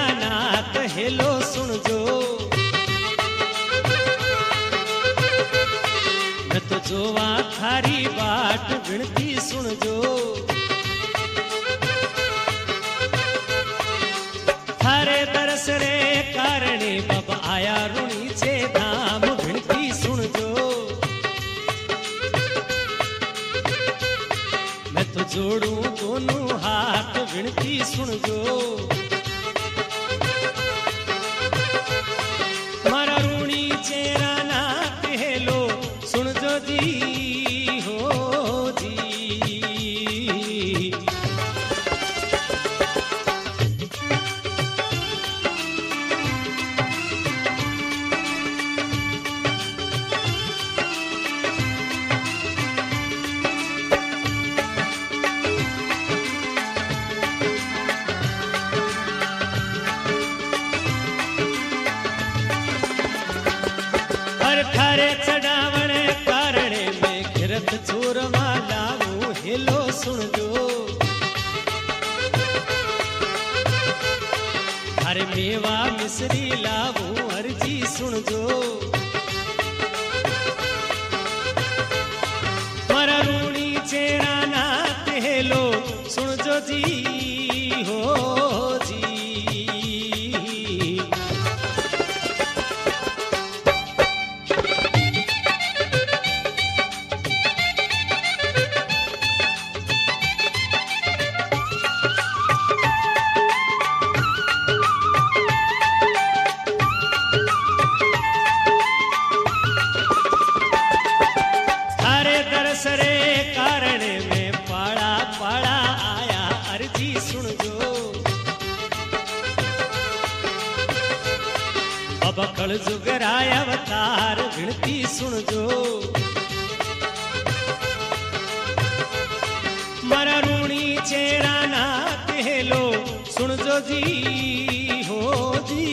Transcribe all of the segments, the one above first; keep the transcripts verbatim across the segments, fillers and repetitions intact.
चेरा नाथ hello सुन जो, मैं तो जोवा थारी बाट विनती सुन जो। थारे दरस रे कारणे बाबा आया रुणी चे धाम विनती सुन जो। मैं तो जोड़ू दोनों हाथ विनती सुन जो। मारा रूणी चेरा नाथ हेलो सुन जो जी हो जी। थारे चढ़ावण कारणे में घिरत चोरवा लाऊं हेलो सुन जो। थारे मेवा मिसरी लाऊं अर्जी सुन जो। मारा रूणी चेरा नाथ हेलो सुन जो जी हो जी। सरे कारणे में पाड़ा पाड़ा आया अर्जी सुन जो। अब कल जुगराया अवतार विनती सुन जो। मारा रूणी चेरा नाथ हेलो सुन जो जी हो जी।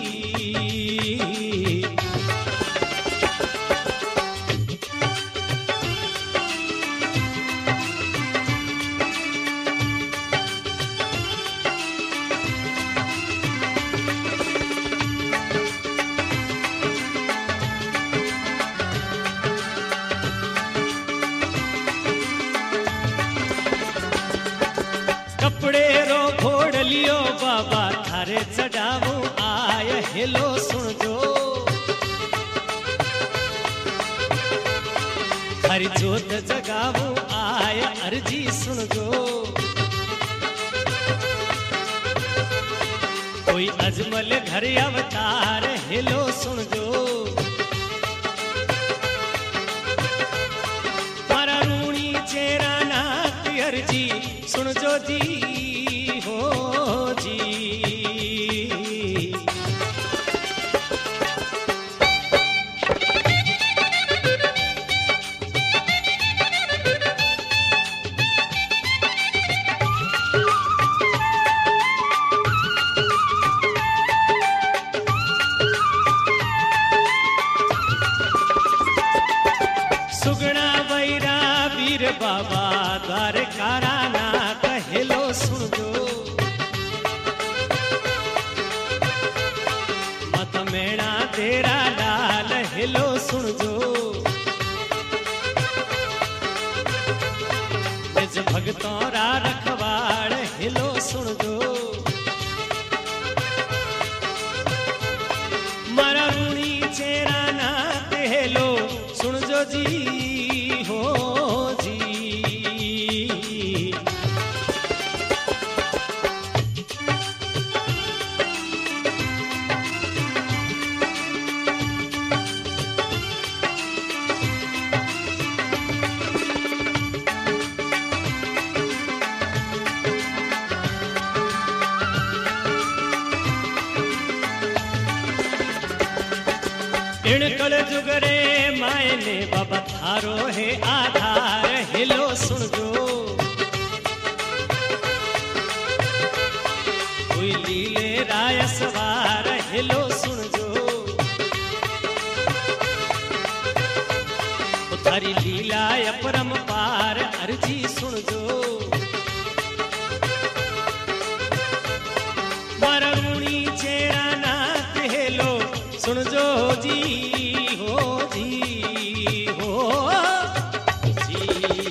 कपड़े रो घोड़ लियो बाबा थारे चढ़ावू आय हेलो सुन जो। हरि जोत जगावू आय अर्जी सुन जो। कोई अजमल घर अवतार हेलो सुन जो। मारा रूणी चेरा नाथ अर्जी सुन जो जी हो जी। सुगना वैरा वीर बाबा द्वारकारा नाथ हेलो सुन जो। मत मेणा तेरा लाल हेलो सुन जो। निज भगतों रा रखवाड़ हेलो सुन जो। मारा रूणी चेरा नाथ हेलो सुन जो जी हो जी। इणकल जुगरे मायने बाबा थारो है आधार हेलो सुन जो। कोई लीले राय सवार हेलो सुन जो। थारी लीला अपरम पार अर्जी सुन जो। मारा रूणी जी हो जी हो जी।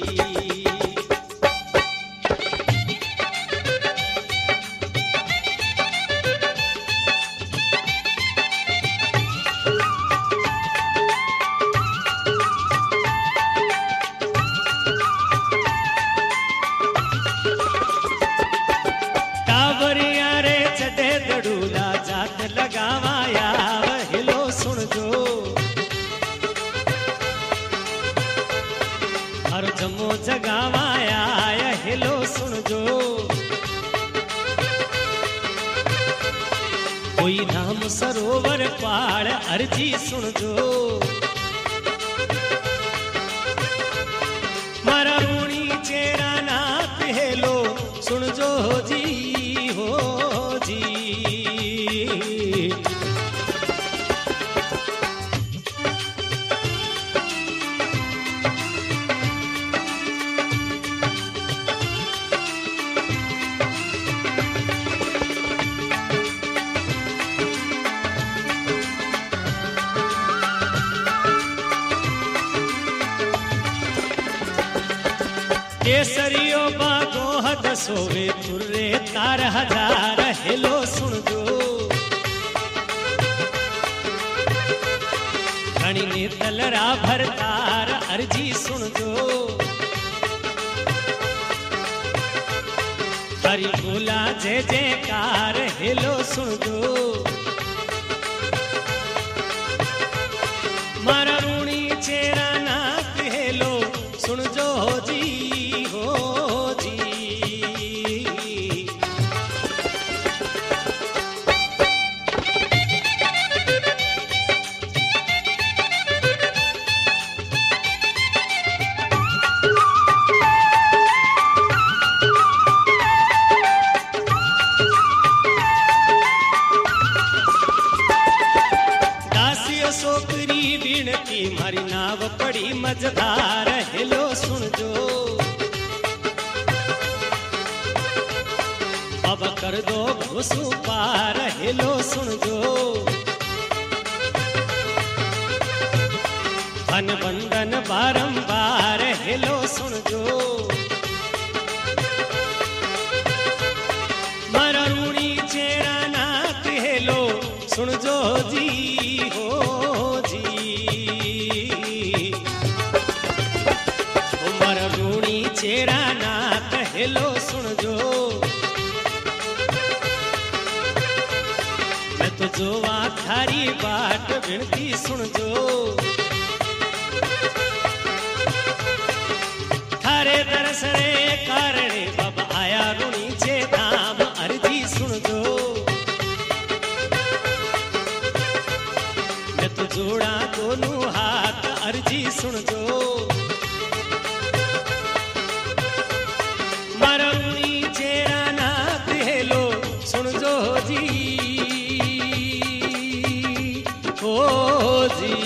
टाबरिया रे चढ़े दड़ूला जात लगावाया हेलो सुन जो हर जमो जगावाया हेलो सुन जो कोई नाम सरोवर पाड़ अर्जी सुन जो मारा रूणी चेरा नाथ हेलो सुन जो जी हो जी। केसरियो बागो हद सोवे तुर्रे तार हजार हेलो सुन जो घणी ने तलरा भरतार अर्जी सुन जो हरि बोला जय जयकार हेलो सुन जो मारा रूणी चेरा नाथ हेलो सुन जो जी हो जी। दासियो सोकरी विनती मारी नाव पड़ी मजदार हेलो सुन जो अब कर दो घुसू पार हेलो सुन जो धन बंधन बारंबार हेलो सुन जो मारा रूणी चेरा नाथ हेलो सुन जो जी हो जी। ओ मारा रूणी चेरा नाथ हेलो सुन जो तो जोवा थारी बाट विनती सुन जो थारे दरस रे कारणे बाबा आया रूणी चे धाम अर्जी सुन जो मैं तो जोड़ा दोनों हाथ अर्जी सुन जो मारा रूणी चेरा नाथ हेलो सुन जो जी हो जी।